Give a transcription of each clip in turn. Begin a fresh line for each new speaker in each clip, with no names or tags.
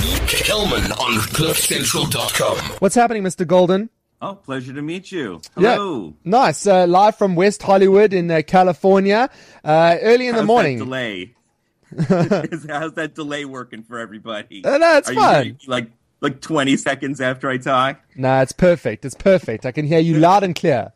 Kelman on CliffCentral.com.
What's happening, Mr. Golden?
Oh, pleasure to meet you. Hello.
Yeah, nice. Live from West Hollywood in California, early in the morning.
How's that delay? How's that delay working for everybody?
No, it's fine.
Like 20 seconds after I talk?
No, it's perfect. It's perfect. I can hear you loud and clear.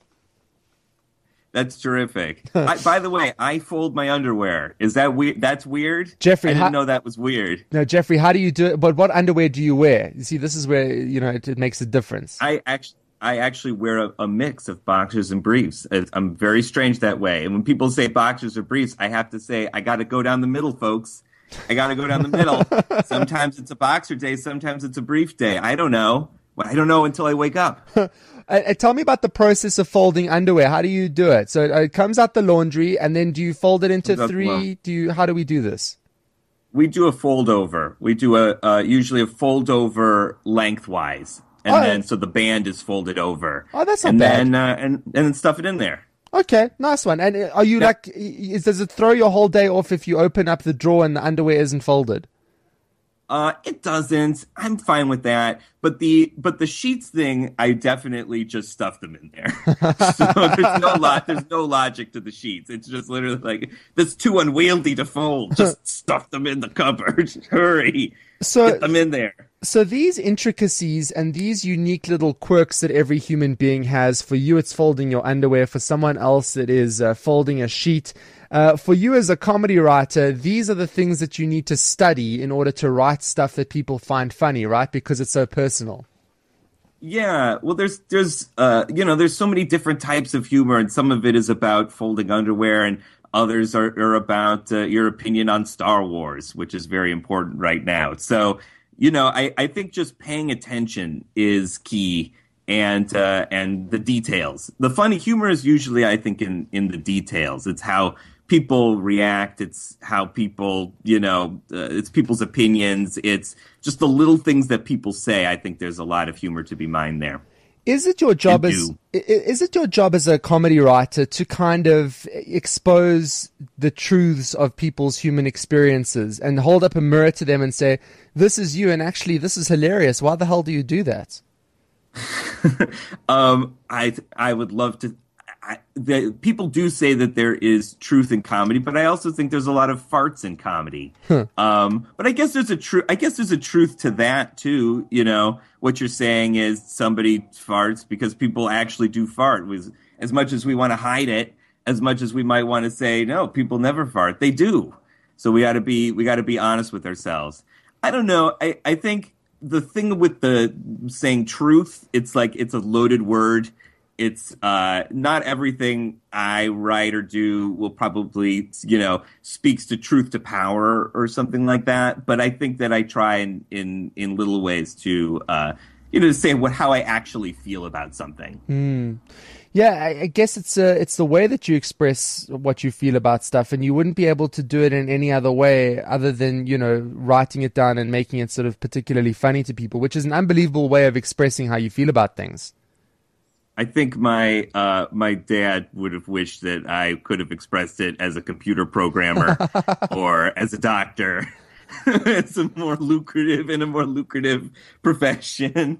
That's terrific. By the way, I fold my underwear. Is that weird? That's weird?
Jeffrey,
I didn't know that was weird.
No, Jeffrey, how do you do it? But what underwear do you wear? You see, this is where, it makes a difference.
I actually wear a mix of boxers and briefs. I'm very strange that way. And when people say boxers or briefs, I have to say, I got to go down the middle, folks. I got to go down the middle. Sometimes it's a boxer day. Sometimes it's a brief day. I don't know. Well, I don't know until I wake up.
Tell me about the process of folding underwear. How do you do it? So it comes out the laundry, and then do you fold it into three? How do we do this?
We do a fold over. We do usually a fold over lengthwise, and then so the band is folded over.
Oh, that's not bad.
And then stuff it in there.
Okay, nice one. And are you does it throw your whole day off if you open up the drawer and the underwear isn't folded?
It doesn't. I'm fine with that. But the sheets thing, I definitely just stuff them in there. So there's no logic to the sheets. It's just literally like, that's too unwieldy to fold. Just stuff them in the cupboard. Hurry. Get them in there.
So these intricacies and these unique little quirks that every human being has, for you it's folding your underwear, for someone else it is folding a sheet. For you as a comedy writer, these are the things that you need to study in order to write stuff that people find funny, right? Because it's so personal.
Yeah, well, there's so many different types of humor, and some of it is about folding underwear, and others are about your opinion on Star Wars, which is very important right now. So, I think just paying attention is key. And the details. The funny humor is usually, I think, in the details. It's how people react. It's how people, it's people's opinions. It's just the little things that people say. I think there's a lot of humor to be mined there. Is it your job as a comedy writer to kind of expose the truths of people's human experiences and hold up a mirror to them and say, this is you, and actually this is hilarious. Why the hell do you do that? I would love to. People do say that there is truth in comedy, but I also think there's a lot of farts in comedy. But I guess there's a truth to that too. What you're saying is somebody farts because people actually do fart. As much as we want to hide it, as much as we might want to say no, people never fart, they do. So we got to be honest with ourselves. I don't know. I think the thing with the saying truth, it's like it's a loaded word. It's not everything I write or do will probably, speaks to truth to power or something like that. But I think that I try in little ways to, to say how I actually feel about something.
Yeah, I guess it's the way that you express what you feel about stuff, and you wouldn't be able to do it in any other way other than, writing it down and making it sort of particularly funny to people, which is an unbelievable way of expressing how you feel about things.
I think my dad would have wished that I could have expressed it as a computer programmer or as a doctor. It's a more lucrative profession,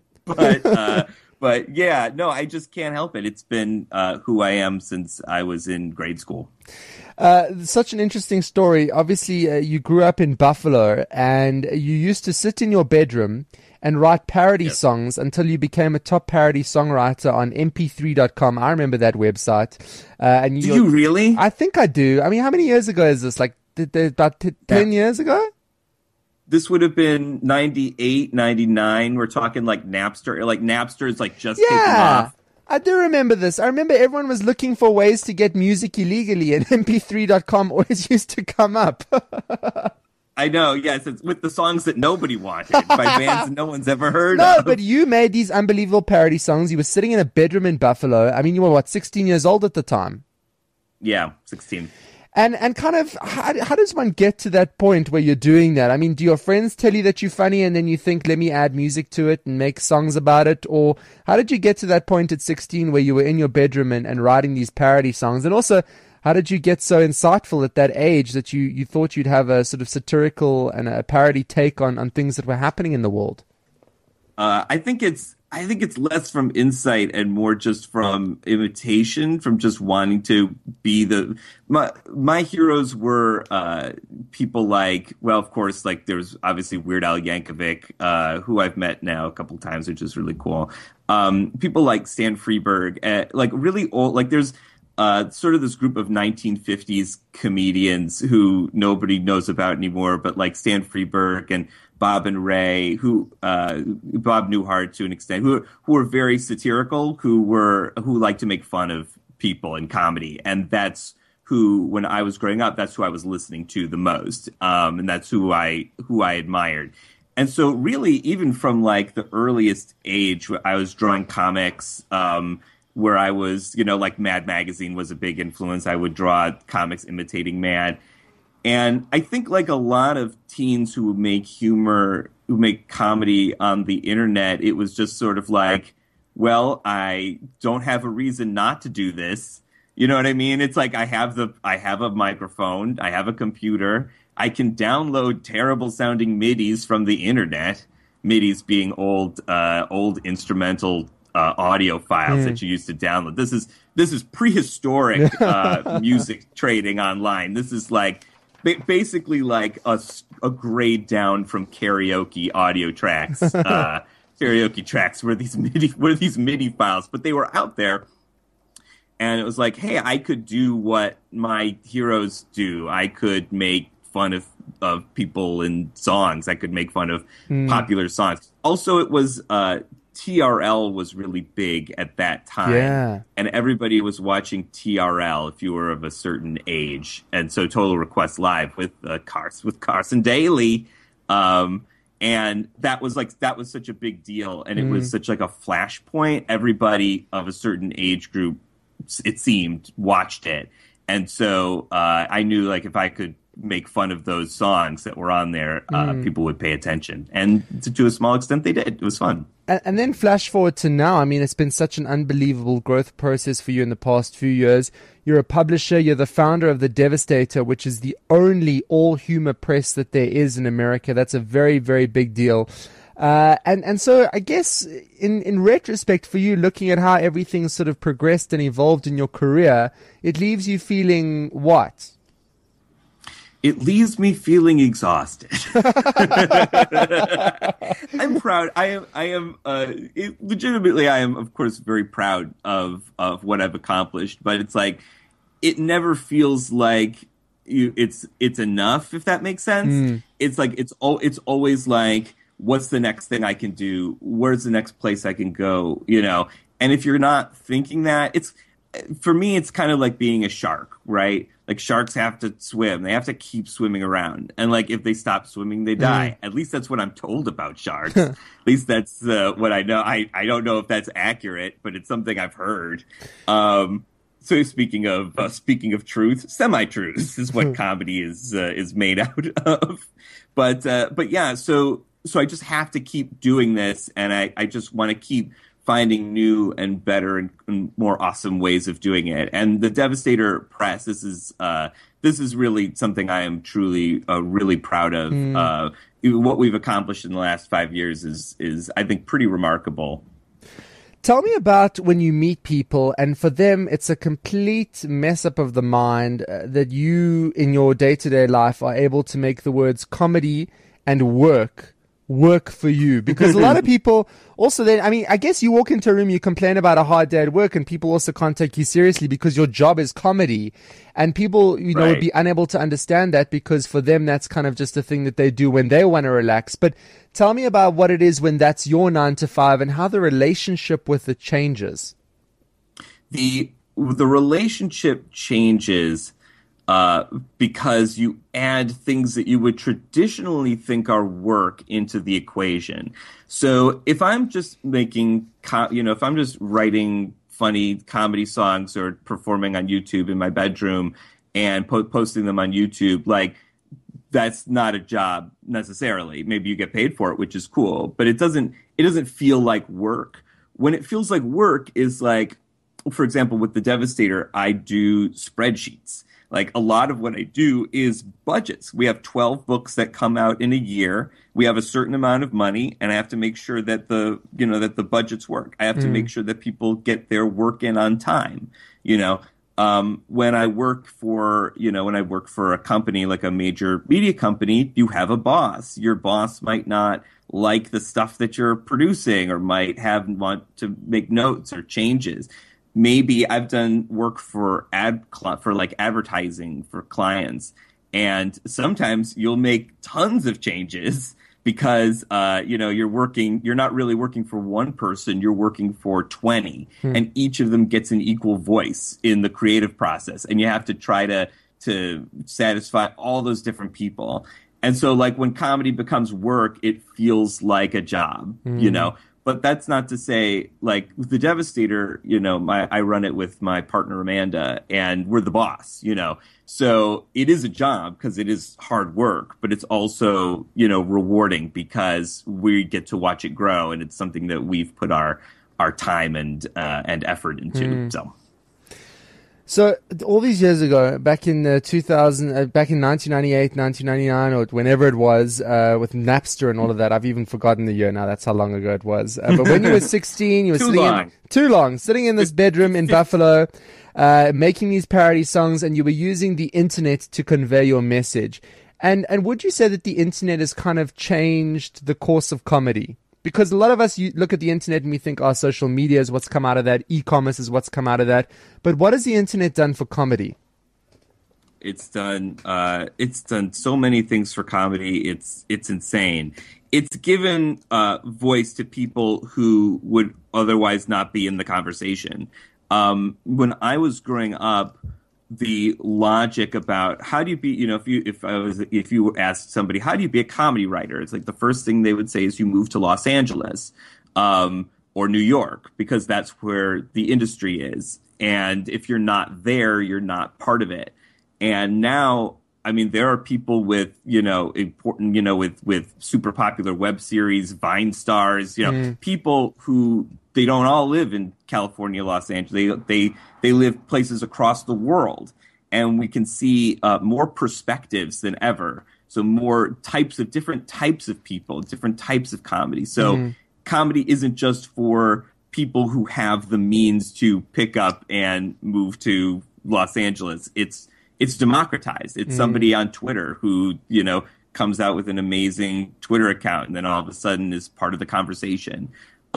But yeah, no, I just can't help it. It's been who I am since I was in grade school.
Such an interesting story. Obviously, you grew up in Buffalo, and you used to sit in your bedroom and write parody songs until you became a top parody songwriter on mp3.com. I remember that website. Do
you really?
I think I do. I mean, how many years ago is this? Like about 10 years ago?
This would have been 98, 99. We're talking like Napster. Like Napster is like just taking off.
I do remember this. I remember everyone was looking for ways to get music illegally, and mp3.com always used to come up.
I know, yes. It's with the songs that nobody wanted by bands that no one's ever heard of.
No, but you made these unbelievable parody songs. You were sitting in a bedroom in Buffalo. I mean, you were, 16 years old at the time?
Yeah, 16.
And kind of, how does one get to that point where you're doing that? I mean, do your friends tell you that you're funny and then you think, let me add music to it and make songs about it? Or how did you get to that point at 16 where you were in your bedroom and writing these parody songs? And also, How did you get so insightful at that age that you thought you'd have a sort of satirical and a parody take on things that were happening in the world?
I think it's less from insight and more just from imitation, from just wanting to be my heroes were people like, well, of course, like there's obviously Weird Al Yankovic, who I've met now a couple times, which is really cool. People like Stan Freberg, like really old, like there's sort of this group of 1950s comedians who nobody knows about anymore, but like Stan Freberg and Bob and Ray, Bob Newhart to an extent, who were very satirical, who like to make fun of people in comedy, and that's who, when I was growing up, that's who I was listening to the most, and that's who I admired. And so, really, even from like the earliest age, I was drawing comics. Where I was, like Mad Magazine was a big influence. I would draw comics imitating Mad. And I think like a lot of teens who make comedy on the internet, it was just sort of like, well, I don't have a reason not to do this. You know what I mean? It's like I have a microphone, I have a computer, I can download terrible sounding MIDIs from the internet. MIDIs being old instrumental audio files that you used to download. This is prehistoric music trading online. This is like basically like a grade down from karaoke audio tracks. Karaoke tracks were these MIDI files, but they were out there. And it was like, hey, I could do what my heroes do. I could make fun of people in songs. I could make fun of popular songs. Also, it was TRL was really big at that time, and everybody was watching TRL if you were of a certain age, and so Total Request Live with Carson Daly, and that was such a big deal, and it was such like a flashpoint. Everybody of a certain age group, it seemed, watched it, and so I knew like if I could make fun of those songs that were on there, people would pay attention, and to a small extent they did. It was fun.
And then flash forward to now. I mean, it's been such an unbelievable growth process for you in the past few years. You're a publisher. You're the founder of The Devastator, which is the only all-humor press that there is in America. That's a very, very big deal. And so I guess in retrospect for you, looking at how everything sort of progressed and evolved in your career, it leaves you feeling what?
It leaves me feeling exhausted. I'm proud. Legitimately, I am, of course, very proud of what I've accomplished. But it's like, it never feels like it's enough, if that makes sense. It's like, it's always like, what's the next thing I can do? Where's the next place I can go? And if you're not thinking that, for me, it's kind of like being a shark, right? Like sharks have to swim. They have to keep swimming around. And like if they stop swimming, they die. At least that's what I'm told about sharks. At least that's what I know. I don't know if that's accurate, but it's something I've heard. So speaking of truth, semi-truth is what comedy is made out of. But yeah, so I just have to keep doing this, and I just want to keep finding new and better and more awesome ways of doing it. And the Devastator Press, this is really something I am truly really proud of. What we've accomplished in the last 5 years is I think pretty remarkable.
Tell me about when you meet people, and for them, it's a complete mess up of the mind that you, in your day-to-day life, are able to make the words comedy and work for you. Because a lot of people also then, I mean, I guess you walk into a room, you complain about a hard day at work, and people also can't take you seriously because your job is comedy. And people, know, would be unable to understand that because for them, that's kind of just a thing that they do when they want to relax. But tell me about what it is when that's your 9 to 5 and how the relationship with it changes.
The relationship changes because you add things that you would traditionally think are work into the equation. So if I'm just if I'm just writing funny comedy songs or performing on YouTube in my bedroom and posting them on YouTube, like that's not a job necessarily. Maybe you get paid for it, which is cool, but it doesn't feel like work. When it feels like work is like for example, with The Devastator, I do spreadsheets. Like a lot of what I do is budgets. We have 12 books that come out in a year. We have a certain amount of money, and I have to make sure that the budgets work. I have to make sure that people get their work in on time. When I work for a company like a major media company, you have a boss. Your boss might not like the stuff that you're producing, or might want to make notes or changes. Maybe I've done work for advertising for clients, and sometimes you'll make tons of changes because you're not really working for one person, you're working for 20, and each of them gets an equal voice in the creative process, and you have to try to satisfy all those different people. And so, like, when comedy becomes work, it feels like a job, But that's not to say, like, with The Devastator, I run it with my partner Amanda, and we're the boss, So it is a job because it is hard work, but it's also, rewarding because we get to watch it grow, and it's something that we've put our time and effort into.
So all these years ago, back in 1998, 1999, or whenever it was, with Napster and all of that, I've even forgotten the year now. That's how long ago it was. But when you were 16, you were sitting in this bedroom in Buffalo, making these parody songs, and you were using the internet to convey your message. And would you say that the internet has kind of changed the course of comedy? Because a lot of us look at the internet and we think, social media is what's come out of that. E-commerce is what's come out of that. But what has the internet done for comedy?
It's done so many things for comedy. It's insane. It's given voice to people who would otherwise not be in the conversation. When I was growing up, the logic about how do you be, if you asked somebody, how do you be a comedy writer? It's like the first thing they would say is you move to Los Angeles, or New York, because that's where the industry is. And if you're not there, you're not part of it. And now, I mean, there are people with, with super popular web series, Vine stars, people who, they don't all live in California, Los Angeles. They live places across the world, and we can see more perspectives than ever. So more different types of people, different types of comedy. So comedy isn't just for people who have the means to pick up and move to Los Angeles. It's democratized. It's somebody on Twitter who, comes out with an amazing Twitter account and then all of a sudden is part of the conversation.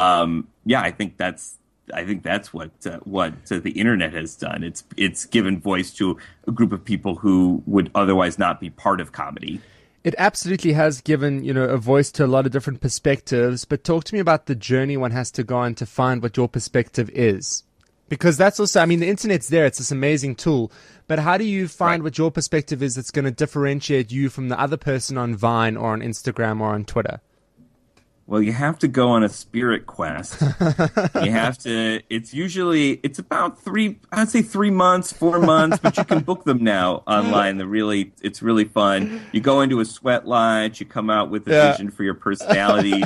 I think that's what the internet has done. It's given voice to a group of people who would otherwise not be part of comedy.
It absolutely has given, a voice to a lot of different perspectives. But talk to me about the journey one has to go on to find what your perspective is. Because that's also, the internet's there. It's this amazing tool. But how do you find what your perspective is that's going to differentiate you from the other person on Vine or on Instagram or on Twitter?
Well, you have to go on a spirit quest. It's about 3 months, 4 months, but you can book them now online. It's really fun. You go into a sweat lodge, you come out with a vision for your personality.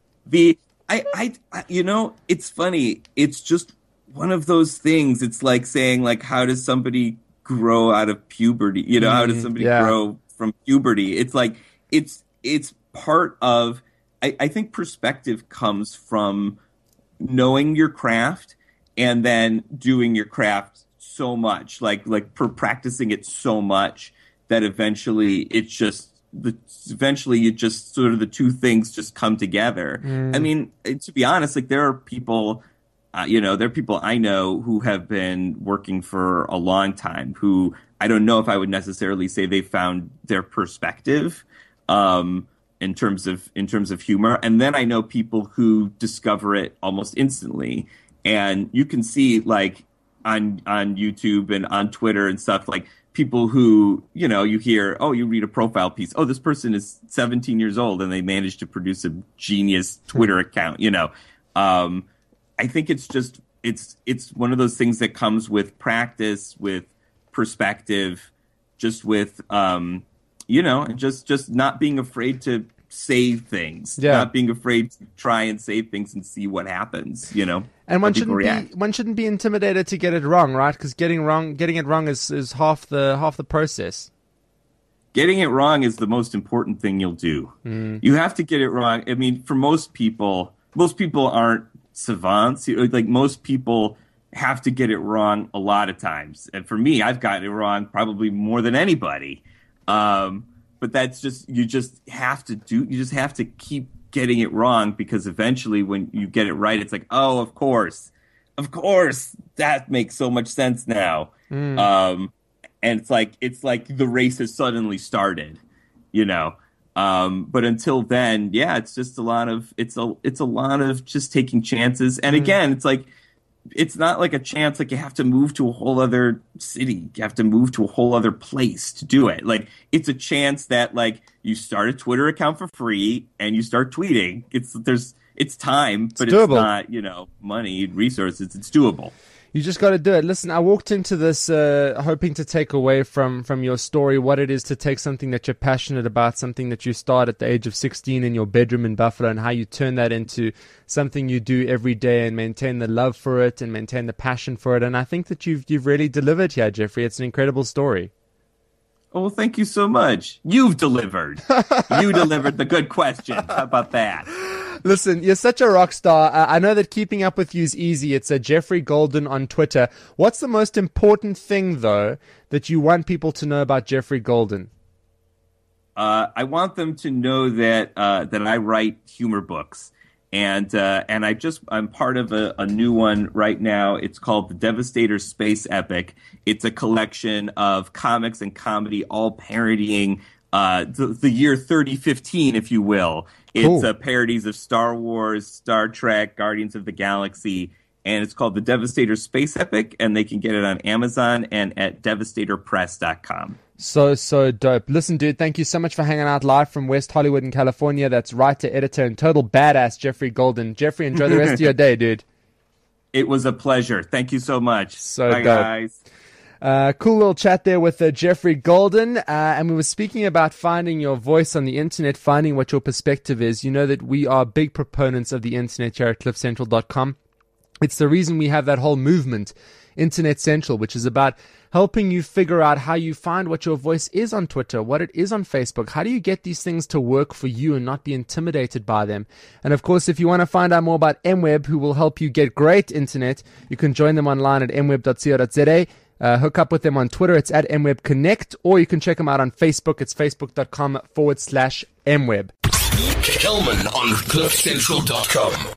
It's funny. It's just one of those things. It's like saying, like, how does somebody grow out of puberty? How does somebody grow from puberty? It's like, it's part of, I think perspective comes from knowing your craft and then doing your craft so much, like practicing it so much that eventually you just sort of the two things just come together. I mean, to be honest, like there are people, there are people I know who have been working for a long time who I don't know if I would necessarily say they found their perspective. In terms of humor. And then I know people who discover it almost instantly. And you can see, like, on YouTube and on Twitter and stuff, like people who, you hear, you read a profile piece. Oh, this person is 17 years old and they managed to produce a genius Twitter account, I think it's just, it's one of those things that comes with practice, with perspective, just with, just not being afraid to say things, not being afraid to try and say things and see what happens,
And one shouldn't be intimidated to get it wrong, right? Because getting it wrong is half the process.
Getting it wrong is the most important thing you'll do. You have to get it wrong. I mean, for most people aren't savants. Like, most people have to get it wrong a lot of times. And for me, I've gotten it wrong probably more than anybody. But that's just, you just have to keep getting it wrong, because eventually when you get it right, it's like, oh, of course, that makes so much sense now. And it's like the race has suddenly started, but until then, it's just a lot of just taking chances. And again, it's like, it's not like a chance like you have to move to a whole other city, you have to move to a whole other place to do it. Like, it's a chance that, like, you start a Twitter account for free and you start tweeting. It's time, but it's not, money, resources. It's doable.
You just got to do it. Listen, I walked into this hoping to take away from your story what it is to take something that you're passionate about, something that you start at the age of 16 in your bedroom in Buffalo, and how you turn that into something you do every day and maintain the love for it and maintain the passion for it. And I think that you've really delivered here, Jeffrey. It's an incredible story.
Oh, well, thank you so much. You've delivered. You delivered the good questions. How about that?
Listen, you're such a rock star. I know that keeping up with you is easy. It's Jeffrey Golden on Twitter. What's the most important thing, though, that you want people to know about Jeffrey Golden?
I want them to know that I write humor books, and I'm part of a new one right now. It's called The Devastator Space Epic. It's a collection of comics and comedy, all parodying the year 3015, if you will. It's parodies of Star Wars, Star Trek, Guardians of the Galaxy, and it's called The Devastator Space Epic, and they can get it on Amazon and at devastatorpress.com.
So dope. Listen, dude, thank you so much for hanging out live from West Hollywood in California. That's writer, editor, and total badass Jeffrey Golden. Jeffrey, enjoy the rest of your day, dude.
It was a pleasure. Thank you so much.
Bye,
dope. Guys.
Cool little chat there with Jeffrey Golden, and we were speaking about finding your voice on the internet, finding what your perspective is. You know that we are big proponents of the internet here at cliffcentral.com. It's the reason we have that whole movement, Internet Central, which is about helping you figure out how you find what your voice is on Twitter, what it is on Facebook. How do you get these things to work for you and not be intimidated by them? And of course, if you want to find out more about MWeb, who will help you get great internet, you can join them online at mweb.co.za. Hook up with them on Twitter. It's at MWeb Connect, or you can check them out on Facebook. It's facebook.com/MWeb.
Kelman on cliffcentral.com.